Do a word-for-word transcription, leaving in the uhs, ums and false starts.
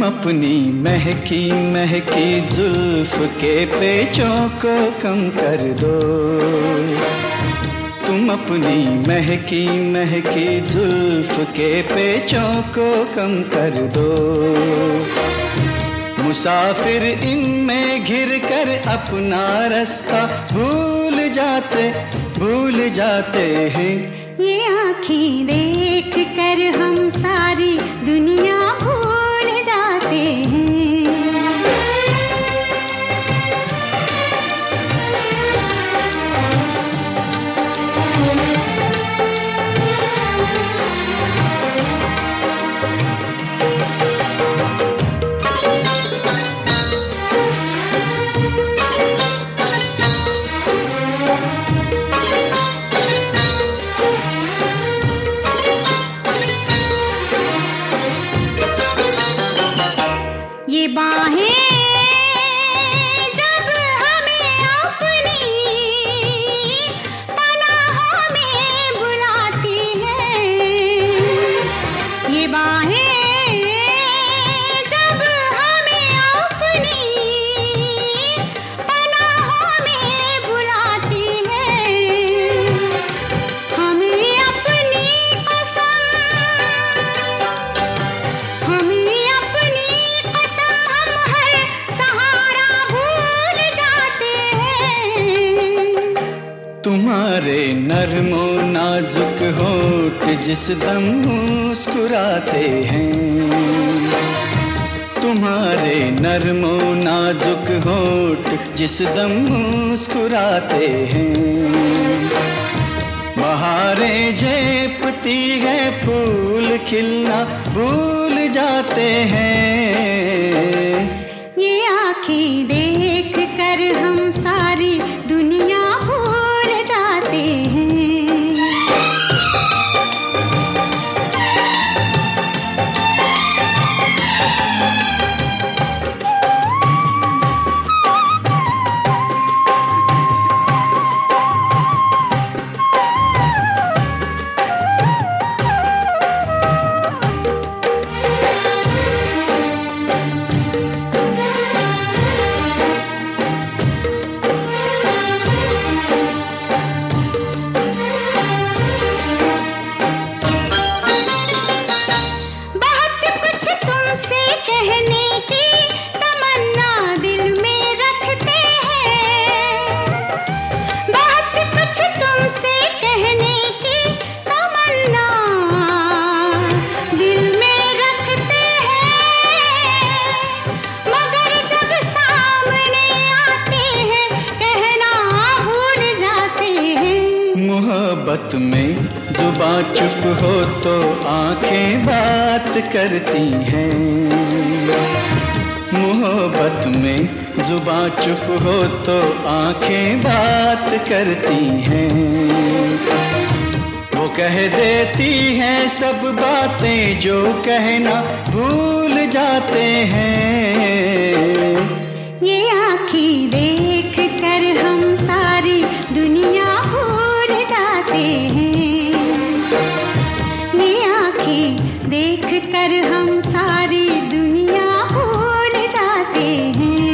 अपनी महकी महकी जुल्फ के पेचों को कम कर दो। तुम अपनी महकी महकी जुल्फ के पेचों को कम कर दो। मुसाफिर इनमें घिर कर अपना रास्ता भूल जाते भूल जाते हैं। ये आँखें देख कर हम सारी दुनिया भूल जाते हैं। ये बाहें जब हमें अपनी पनाहों में बुलाती हैं, ये बाहें जब हमें अपनी पनाहों में बुलाती हैं, हमें अपनी कसम हमें तुम्हारे नर्मो नाजुक होठ जिस दम मुस्कुराते हैं। तुम्हारे नर्मो नाजुक होठ जिस दम मुस्कुराते हैं। बहारें झेपती है फूल खिलना भूल जाते हैं। ये आँखें देख कर हम सारी दुनिया भूल जाते हैं। मोहब्बत में जुबां चुप हो तो आंखें बात करती हैं। मोहब्बत में जुबां चुप हो तो आंखें बात करती हैं। वो कह देती हैं सब बातें जो कहना भूल जाते हैं। ये आँखें देख कर हम सारी दुनिया भूल जाते हैं। ये आँखें देख कर हम सारी दुनिया भूल जाते हैं।